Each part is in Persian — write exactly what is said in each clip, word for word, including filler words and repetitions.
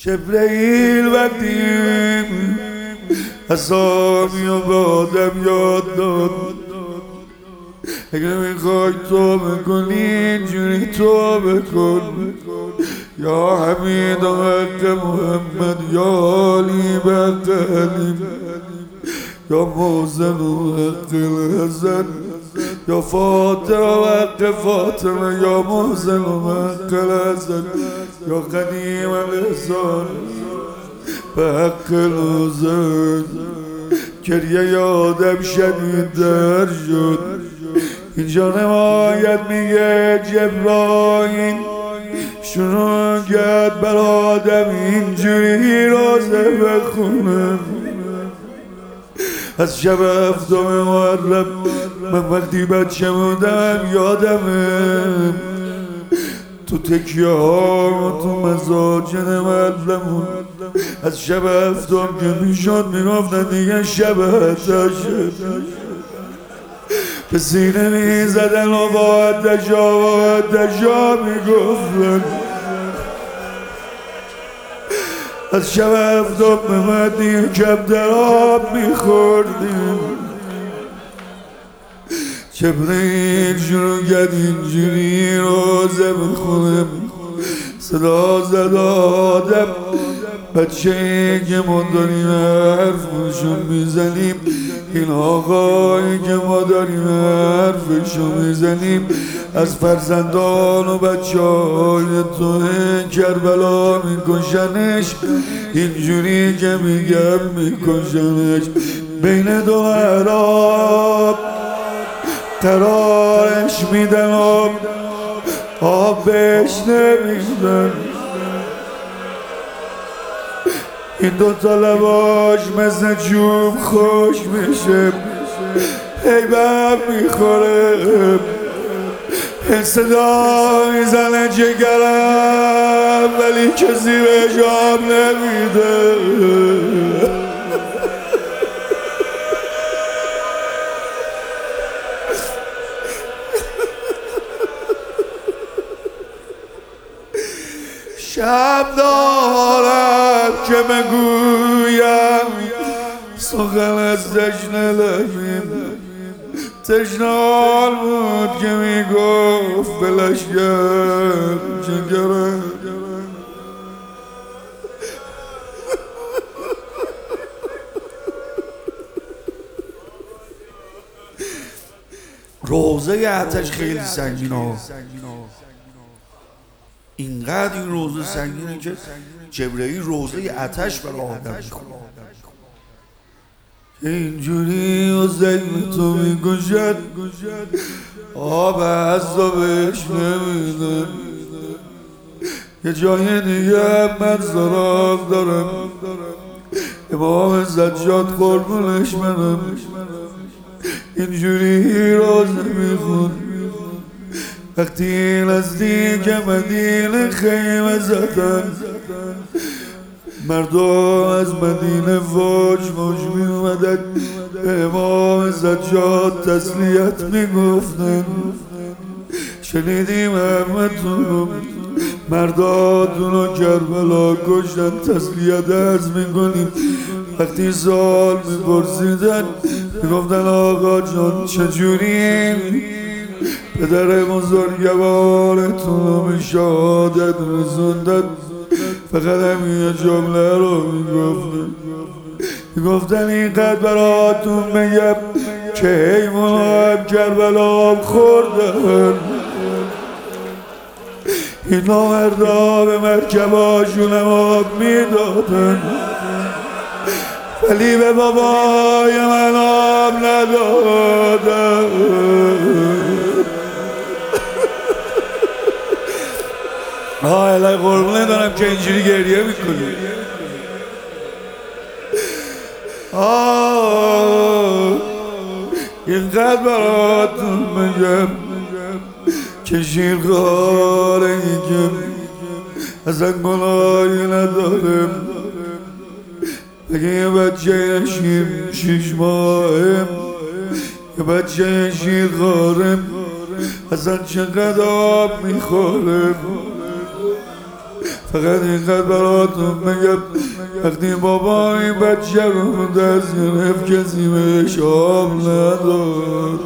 جبرئیل وقتی اسامی و به آدم یاد داد اگه میخوای تو بکنی اینجوری تو بکن یا حمید و حق محمد یا علی بحق علیم یا موزن و حق الحسن یا فاطمه و حق فاطمه یا موزن و حق الحسن یا قدیم الاحسان به حق الحسن. گریه یادم شدیدتر شد. اینجا نمایت میگه جبرائیل شروع کرد بر آدم اینجوری روزه بخونه. از شب هفتم محرم من وقتی بچه بودم یادمه تو تکیه ها و تو مساجد معلمون از شب هفتم که میشد میگفتن دیگه شب هتشه به سینه میزدن و با هتشا و هتشا میگفتن. از شب هفتم بمدی کم در آب میخوردیم. جبرئیل شروع کرد اینجوری روزه بخونم. صدا زد آدم بچه ای که ما داریم حرفشو میزنیم، این آقایی که ما داریم حرفشو میزنیم از فرزندان و بچه های تو کربلا میکشنش. اینجوری که میگم میکشنش. بین دو محراب قرارش میدن و آب بهش نمیدن. این دوتا لباش مثل چوب خوش میشه، هی بهم میخوره، این صدا میزنه جگرم ولی کسی بهش آب نمیده. شب دارم که بگویم سخن از تشنه لبیم. تشنه بود که میگفت بلشگر جگرم. روزه آتش خیلی سنگینه. اینقدر این روزه سنگینه که جبرئیل روزه آتش برای آدم میخونه. اینجوری و ذهن تو میکشد، آب عذابش نمیدن. یه جای دیگه من سراغ دارم، امام سجاد قربونش منم اینجوری روزه میخون. وقتی نزدیک مدینه خیمه زدن، مردم از مدینه فوج فوج می اومدن به امام سجاد تسلیت می گفتن. شنیدیم همتون مرداتون رو کربلا کشتن، تسلیت عرض می کنیم. وقتی سوال می پرسیدن می گفتن آقا جان چجوری پدر بزرگوارتون رو به شهادت رسوندن؟ فقط همین جمله رو میگفتن. میگفتن اینقدر براتون بگم که حیوان هم کربلا خوردن. اینا مردا به مرکباشون هم آب میدادن ولی به بابای من آب ندادن. آه الهی قربونه دارم که اینجوری گریه میکنی. آه اینقدر براتون بگم که شیرخواره ایگم اصلا گناهی ندارم. بگه یه بچه شیر شیش ماهم، یه بچه شیرخوارم اصلا چقدر آب میخورم. فقط اینقدر براتون بگم وقتی بابا این بچه رو دست گرفت کسی بهش آب نداد.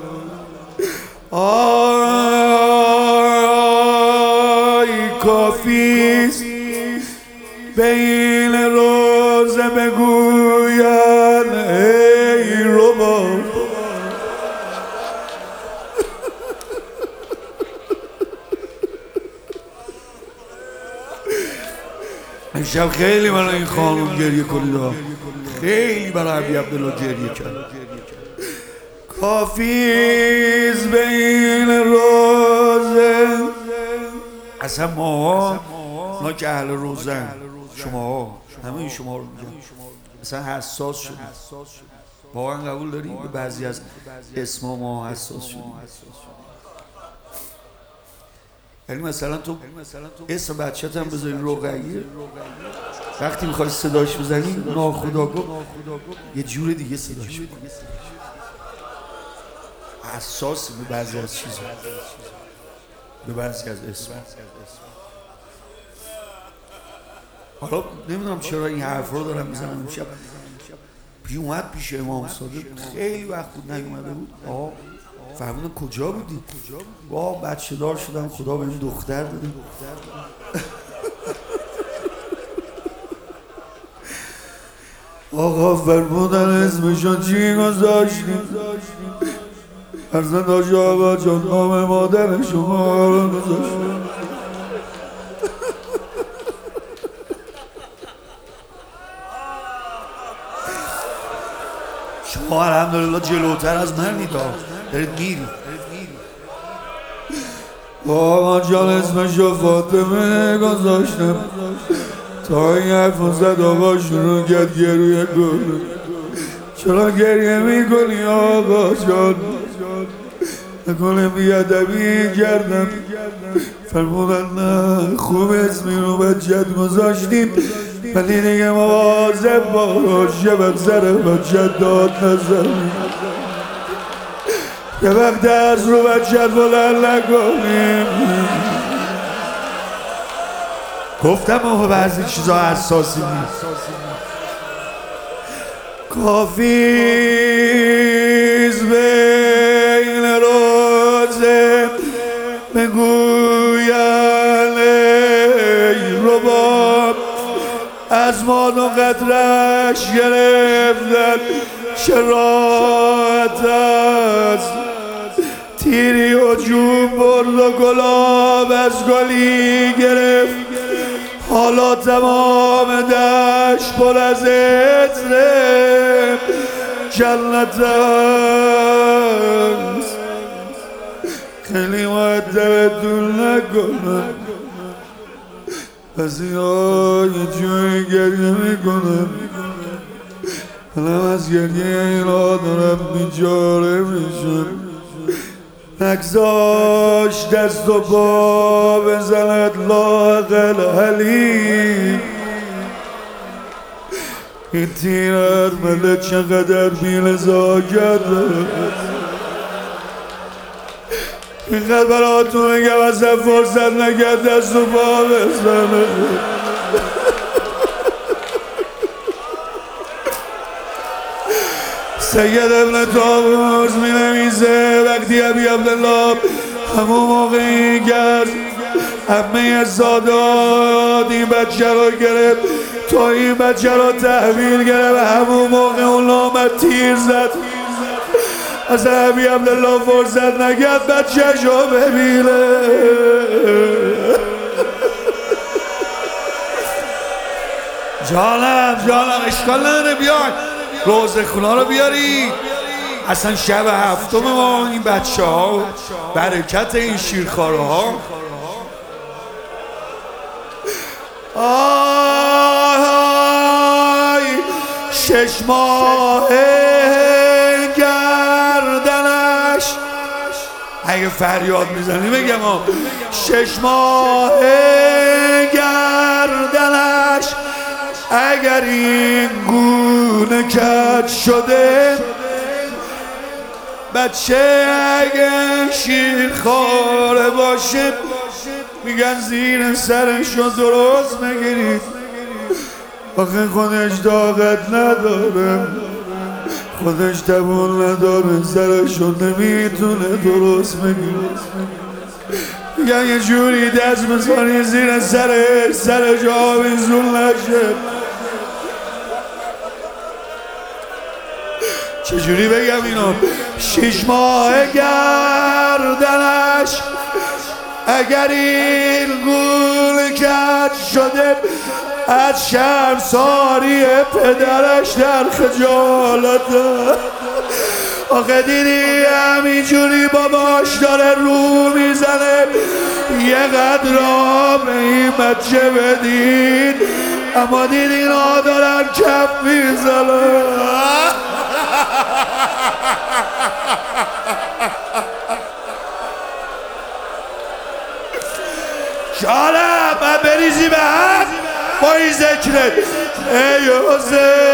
آی کافیست به این روزه بگوید ای رباب. امشب خیلی برای این خانم گریه کنید، خیلی برای عبی عبدالله گریه کرد. کافیز به این روزه، اصلا ما ما که اهل روزن، شما همه شما رو میگم اصلا حساس شدیم. واقعا قبول داری به بعضی از اسم ما حساس شدیم؟ یعنی مثلا تو اسم بچه‌ت هم بذاری رقیه، وقتی میخوای صداش بزنی ناخودآگاه یه جور دیگه صداش بزنی. حساس به بعضی از چیزا، به بعضی از اسم. حالا نمیدونم چرا این حرف رو دارم میزنم. امشب پی اومد پیش امام صادق، خیلی وقت بود نیومده بود. آه فهمیدم کجا بودی؟ واه بچه دار شدم، خدا به این دختر داده. آقا فرمودن اسمشون چی گذاشتیم؟ فرزند حاج آقا جان نام مادر شما رو گذاشتیم. شما الحمدلله جلوتر از من نیدا دارید میری. آقا جان اسمشو فاطمه گذاشتم. تا این حرف زد آقا شروع کرد گریه کنه. چرا گریه میکنی آقا جان؟ نکنه بیادبی کردم. فرمودن نه خوب اسمی رو بچت گذاشتیم ولی دیگه مواظب باش یه وقت سر بچت داد نزنی، یه وقت دست رو بچت بلند نکنیم. گفتم ما بعضی چیزا حساسی نیست. کافیز بین روزه بگوین ای رباب، از ماد و قدرش گرفتن شراعت است. تیری و جون برد و گلاب از گلی گرفت، حالا تمام دشت پر از عطر جنت است. خیلی مؤدبتون نکنم، بعضی ها یه جوری گریه میکنم، منم از گریه اینا دارم بیچاره میشم. نگذاش دست و پا بزند لااقل حلیم. این تیر ارمله چقدر بی‌نزاکت اینقدر براتون میگم اصلا فرصت نکرد دست و پا بزنه. سید ابن طاووس می نویسه وقتی عبی عبدالله همون موقعی که از عمه سادات این بچه رو گرفت تا این بچه رو تحویل گرفت، همون موقع اون آمد تیر زد. از عبی عبدالله فرصت نکرد بچه‌ش رو ببینه. جانم جانم اشکال نداره، بیای روزه خونا رو بیاری. اصلا شب هفتم ما این بچه ها برکت این شیرخواره ها. آی شش ماه گردنش، اگه فریاد میزنی بگم ها، شش ماه گردنش اگر این گونه کج شده، بچه اگه شیرخواره باشه میگن زیر سرشو درست نگیرید آخه خودش طاقت نداره خودش توان نداره سرشو نمیتونه درست بگیره میگن یه جوری دست بزنی زیر سرش سرش آویزون نشه چجوری بگم اینو شش ماه گردنش اگر این گول کج شده از شرمساری پدرش در خجالته آخه دیدی همینجوری باباش داره رو میزنه یه قدر آب این بچه بدید اما دیدی اینا دارن کف میزنه شاله من بریزی به هم با این ذکره ای حسین